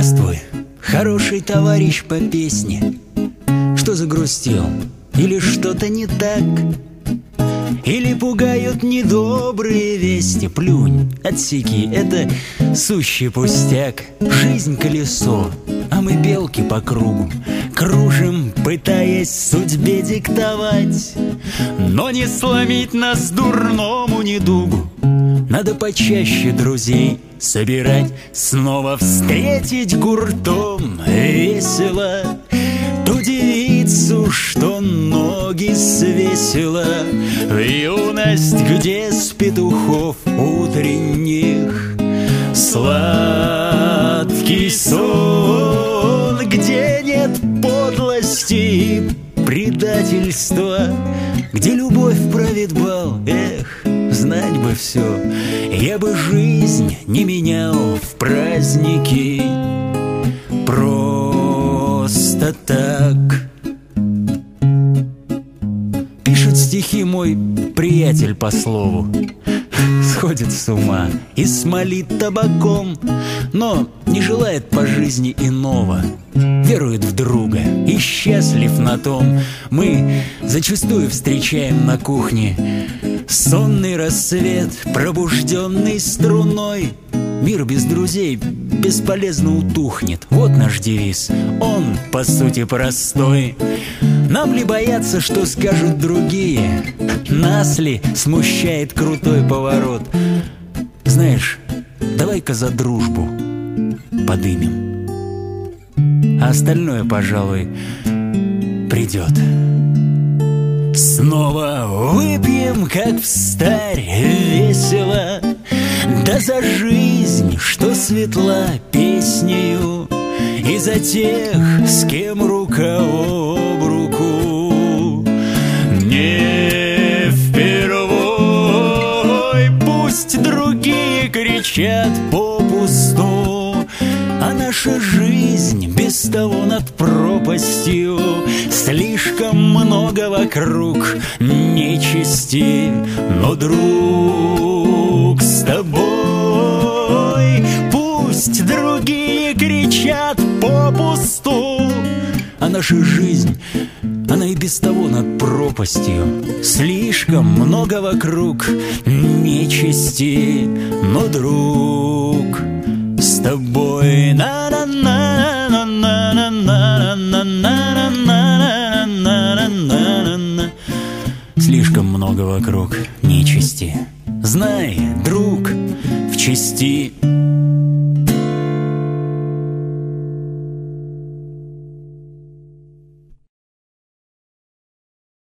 Здравствуй, хороший товарищ по песне. Что загрустил? Или что-то не так? Или пугают недобрые вести? Плюнь, отсеки, это сущий пустяк. Жизнь колесо, а мы белки по кругу кружим, пытаясь судьбе диктовать. Но не сломить нас дурному недугу. Надо почаще друзей собирать, снова встретить гуртом весело ту девицу, что ноги свесила в юность, где с петухов утренних сладкий сон, где нет подлости и предательства, где любовь правит бал. Эх, знать бы все, я бы жизнь не менял в праздники просто так. Пишет стихи мой приятель по слову, сходит с ума и смолит табаком, но не желает по жизни иного, верует в друга и счастлив на том. Мы зачастую встречаем на кухне сонный рассвет, пробужденный струной. Мир без друзей бесполезно утухнет. Вот наш девиз, он по сути простой. Нам ли бояться, что скажут другие? Нас ли смущает крутой поворот? Знаешь, давай-ка за дружбу подымем, а остальное, пожалуй, придет. Снова выпьем, как встарь, весело, да за жизнь, что светла песнею, и за тех, с кем рука об руку не впервой. Пусть другие кричат попусту, а наша жизнь без того над пропастью. Слишком много вокруг нечисти, но, друг, с тобой пусть другие кричат попусту, а наша жизнь, она и без того над пропастью. Слишком много вокруг нечисти, но, друг, с тобой слишком много вокруг нечисти. Знай, друг, в чести